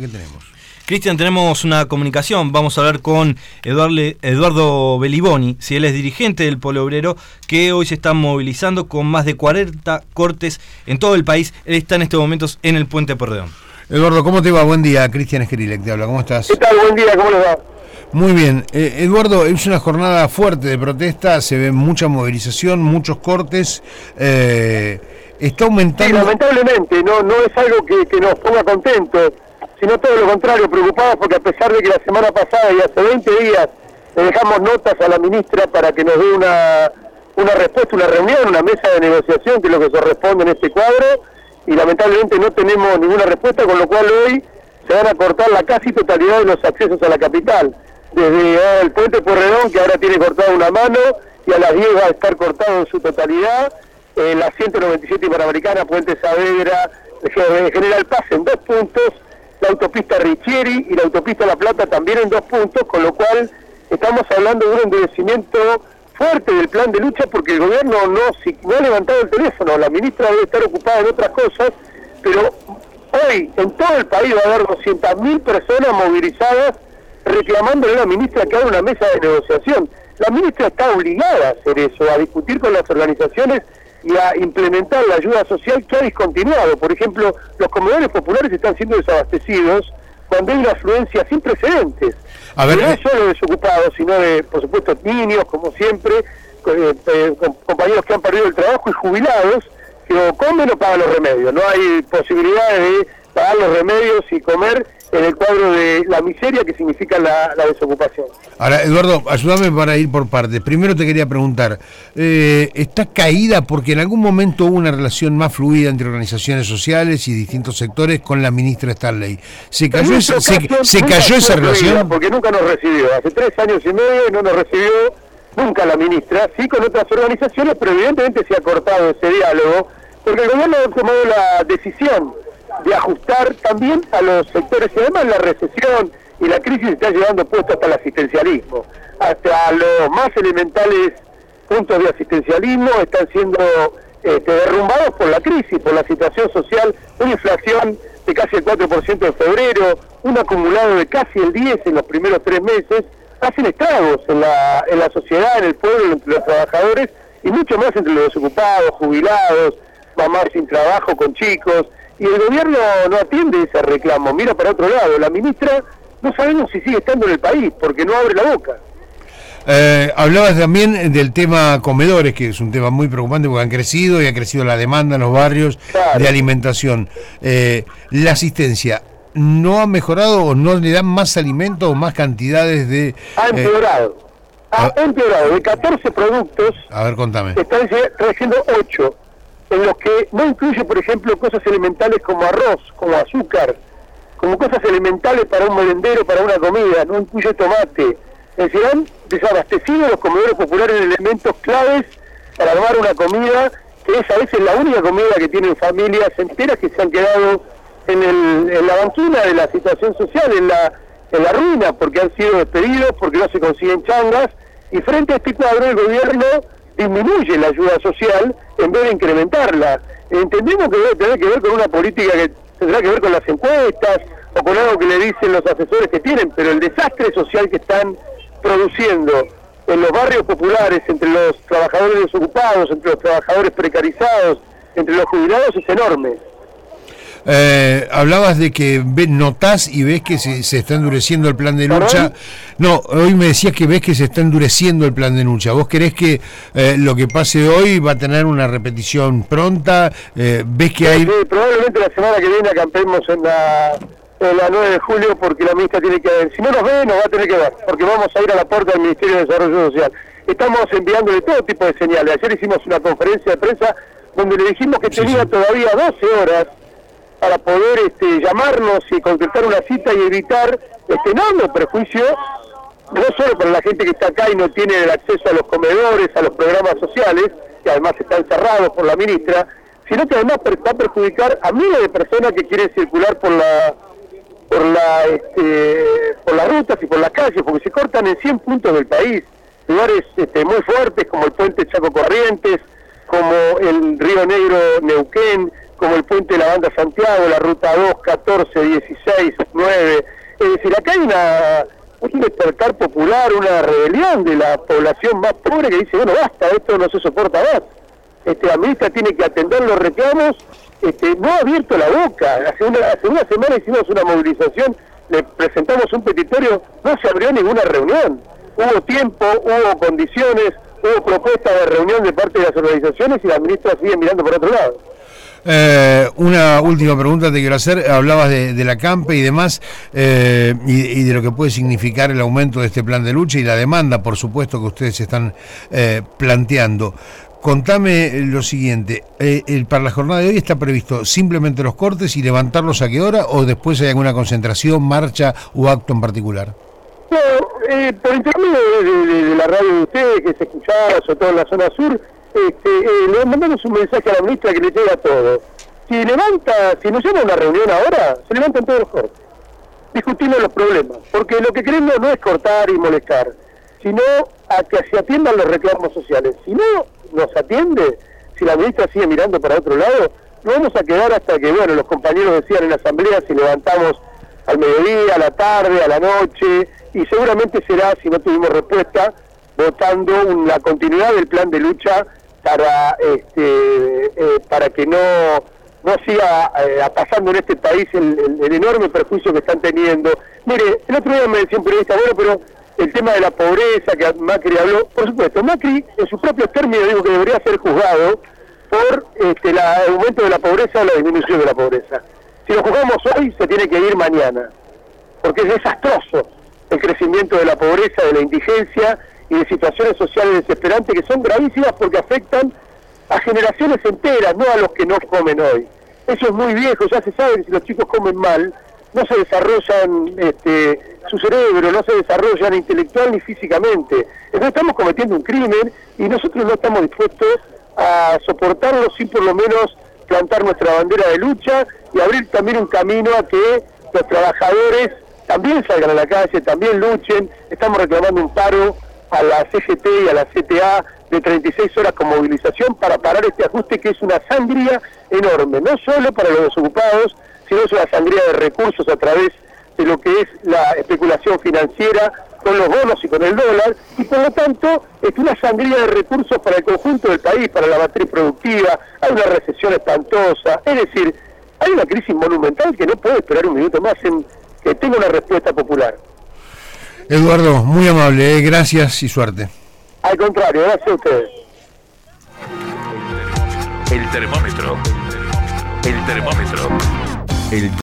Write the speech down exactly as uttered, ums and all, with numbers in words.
¿qué tenemos? Cristian, tenemos una comunicación. Vamos a hablar con Eduardo, Eduardo Beliboni, si él es dirigente del Polo Obrero, que hoy se está movilizando con más de cuarenta cortes en todo el país. Él está en estos momentos en el Puente Porredón. Eduardo, ¿cómo te va? Buen día. Cristian Esquerilec te habla. ¿Cómo estás? ¿Qué tal? Buen día. ¿Cómo les va? Muy bien. Eh, Eduardo, es una jornada fuerte de protesta. Se ve mucha movilización, muchos cortes. Eh, está aumentando... Sí, lamentablemente. No, no es algo que, que nos ponga contentos, sino todo lo contrario, preocupados porque a pesar de que la semana pasada y hace veinte días le dejamos notas a la ministra para que nos dé una, una respuesta, una reunión, una mesa de negociación, que es lo que corresponde en este cuadro, y lamentablemente no tenemos ninguna respuesta, con lo cual hoy se van a cortar la casi totalidad de los accesos a la capital, desde el Puente Porredón, que ahora tiene cortado una mano, y a las diez va a estar cortado en su totalidad, eh, la ciento noventa y siete Panamericana, Puente Saavedra, General Paz en dos puntos, la autopista Richieri y la autopista La Plata también en dos puntos, con lo cual estamos hablando de un endurecimiento fuerte del plan de lucha, porque el gobierno no, si, no ha levantado el teléfono, la ministra debe estar ocupada en otras cosas, pero hoy en todo el país va a haber doscientas mil personas movilizadas reclamándole a la ministra que haga una mesa de negociación. La ministra está obligada a hacer eso, a discutir con las organizaciones y a implementar la ayuda social que ha discontinuado. Por ejemplo, los comedores populares están siendo desabastecidos cuando hay una afluencia sin precedentes. A ver, no es solo de desocupados, sino de, por supuesto, niños, como siempre, eh, eh, compañeros que han perdido el trabajo y jubilados, que o comen o pagan los remedios. No hay posibilidad de pagar los remedios y comer en el cuadro de la miseria que significa la, la desocupación. Ahora, Eduardo, ayúdame para ir por partes. Primero te quería preguntar, eh, ¿está caída porque en algún momento hubo una relación más fluida entre organizaciones sociales y distintos sectores con la ministra Stanley? ¿Se cayó, esa, se, se cayó esa relación? Porque nunca nos recibió. Hace tres años y medio no nos recibió nunca la ministra, sí con otras organizaciones, pero evidentemente se ha cortado ese diálogo, porque el gobierno ha tomado la decisión de ajustar también a los sectores, y además la recesión y la crisis está llevando puesto hasta el asistencialismo, hasta los más elementales puntos de asistencialismo están siendo este, derrumbados por la crisis, por la situación social, una inflación de casi el cuatro por ciento en febrero, un acumulado de casi el diez por ciento en los primeros tres meses, hacen estragos en la, en la sociedad, en el pueblo, entre los trabajadores, y mucho más entre los desocupados, jubilados, mamás sin trabajo con chicos. Y el gobierno no atiende ese reclamo, mira para otro lado. La ministra no sabemos si sigue estando en el país, porque no abre la boca. Eh, hablabas también del tema comedores, que es un tema muy preocupante porque han crecido y ha crecido la demanda en los barrios, claro, de alimentación. Eh, la asistencia, ¿no ha mejorado o no le dan más alimentos o más cantidades de...? Ha empeorado. Eh, ha a, empeorado. De catorce productos... A ver, contame. Están creciendo ocho. En los que no incluye, por ejemplo, cosas elementales como arroz, como azúcar, como cosas elementales para un merendero, para una comida, no incluye tomate. Es decir, han desabastecido los comedores populares en elementos claves para armar una comida, que es a veces la única comida que tienen familias enteras que se han quedado en, el, en la banquina de la situación social, en la, en la ruina, porque han sido despedidos, porque no se consiguen changas, y frente a este cuadro el gobierno disminuye la ayuda social en vez de incrementarla. Entendemos que debe tener que ver con una política que tendrá que ver con las encuestas o con algo que le dicen los asesores que tienen, pero el desastre social que están produciendo en los barrios populares, entre los trabajadores desocupados, entre los trabajadores precarizados, entre los jubilados, es enorme. Eh, hablabas de que ves, notás y ves que se, se está endureciendo el plan de lucha. No, hoy me decías que ves que se está endureciendo el plan de lucha. ¿Vos creés que eh, lo que pase hoy va a tener una repetición pronta? Eh, ¿Ves que hay...? Sí, probablemente la semana que viene acampemos en la, en la nueve de julio, porque la ministra tiene que ver. Si no nos ve, nos va a tener que ver, porque vamos a ir a la puerta del Ministerio de Desarrollo Social. Estamos enviándole todo tipo de señales. Ayer hicimos una conferencia de prensa donde le dijimos que sí, tenía sí. todavía doce horas para poder este, llamarnos y concretar una cita y evitar este enorme perjuicio, no solo para la gente que está acá y no tiene el acceso a los comedores, a los programas sociales, que además están cerrados por la ministra, sino que además va a perjudicar a miles de personas que quieren circular por la por la este, por las rutas y por las calles, porque se cortan en cien puntos del país, lugares este, muy fuertes como el puente Chaco Corrientes, como el Río Negro Neuquén, como el puente de la Banda Santiago, la ruta dos, catorce, dieciséis, nueve. Es decir, acá hay una, un despertar popular, una rebelión de la población más pobre que dice, bueno, basta, esto no se soporta más. Este, la ministra tiene que atender los reclamos, este, no ha abierto la boca. Hace una, hace una semana hicimos una movilización, le presentamos un petitorio, no se abrió ninguna reunión. Hubo tiempo, hubo condiciones, hubo propuestas de reunión de parte de las organizaciones y la ministra sigue mirando por otro lado. Eh, una última pregunta te quiero hacer. Hablabas de, de la CAMPE y demás, eh, y, y de lo que puede significar el aumento de este plan de lucha y la demanda, por supuesto, que ustedes están eh, planteando. Contame lo siguiente, eh, el, para la jornada de hoy está previsto simplemente los cortes y levantarlos a qué hora, o después hay alguna concentración, marcha o acto en particular. No, eh, por intermedio de, de, de la radio de ustedes, que se escuchaba, sobre todo en la zona sur, este, eh, le mandamos un mensaje a la ministra que le llega todo. Si levanta, si nos llama a una reunión ahora, se levantan todos los cortes. Discutimos los problemas, porque lo que queremos no es cortar y molestar, sino a que se atiendan los reclamos sociales. Si no nos atiende, si la ministra sigue mirando para otro lado, no vamos a quedar hasta que, bueno, los compañeros decían en la asamblea si levantamos al mediodía, a la tarde, a la noche, y seguramente será, si no tuvimos respuesta, votando un, la continuidad del plan de lucha para este eh, para que no no siga eh, pasando en este país el, el, el enorme perjuicio que están teniendo. Mire, el otro día me decía un periodista, bueno, pero el tema de la pobreza que Macri habló, por supuesto, Macri en sus propios términos dijo que debería ser juzgado por este, el aumento de la pobreza o la disminución de la pobreza. Si lo juzgamos hoy, se tiene que ir mañana, porque es desastroso el crecimiento de la pobreza, de la indigencia y de situaciones sociales desesperantes que son gravísimas porque afectan a generaciones enteras, no a los que no comen hoy. Eso es muy viejo, ya se sabe que si los chicos comen mal, no se desarrollan este, su cerebro, no se desarrollan intelectual ni físicamente. Entonces estamos cometiendo un crimen y nosotros no estamos dispuestos a soportarlo sin por lo menos plantar nuestra bandera de lucha y abrir también un camino a que los trabajadores también salgan a la calle, también luchen. Estamos reclamando un paro a la C G T y a la C T A de treinta y seis horas con movilización para parar este ajuste que es una sangría enorme, no solo para los desocupados, sino es una sangría de recursos a través de lo que es la especulación financiera con los bonos y con el dólar, y por lo tanto es una sangría de recursos para el conjunto del país, para la matriz productiva. Hay una recesión espantosa, es decir, hay una crisis monumental que no puede esperar un minuto más en que tenga una respuesta popular. Eduardo, muy amable, ¿eh? Gracias y suerte. Al contrario, gracias a ustedes. El termómetro. El termómetro. El